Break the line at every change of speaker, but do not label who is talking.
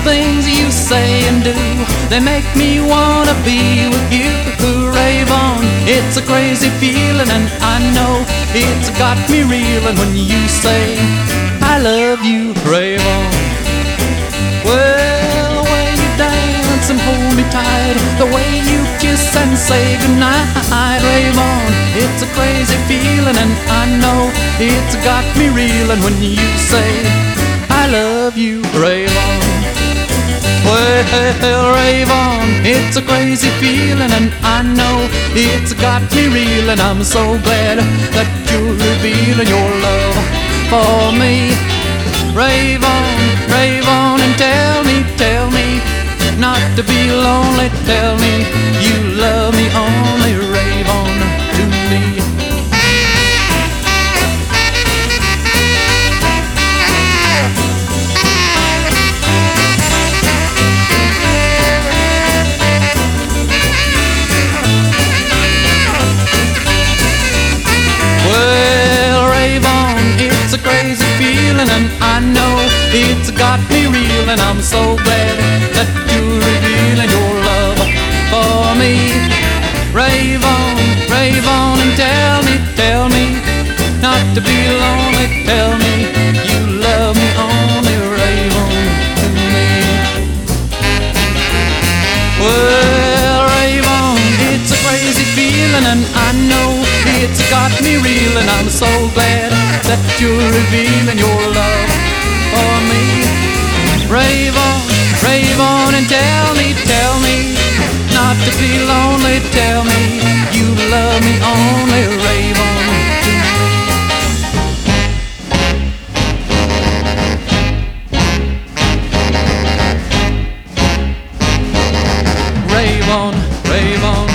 things you say and do, they make me wanna be with you. Rave on, it's a crazy feeling, and I know it's got me reeling when you say I love you. Rave on. Well, the way you dance and hold me tight, the way you kiss and say goodnight. Rave on, it's a crazy feeling, and I know it's got me reeling when you say I love you. Rave on. Well, rave on, it's a crazy feeling, and I know it's got me reeling. I'm so glad that you're revealing your love for me. Rave on and tell me not to be lonely. Tell me you love me only. Rave on to me. Well, rave on, it's a crazy feeling, and I know it's got me reeling. I'm so glad that you're revealing your love for me. Rave on and tell me not to be lonely. Tell me you love me only. Rave on to me. Well, rave on, it's a crazy feeling, and I know it's got me reeling. I'm so glad that you're revealing your love for me. Rave on and tell me not to be lonely. Tell me you love me only. Rave on to me. Rave on, rave on.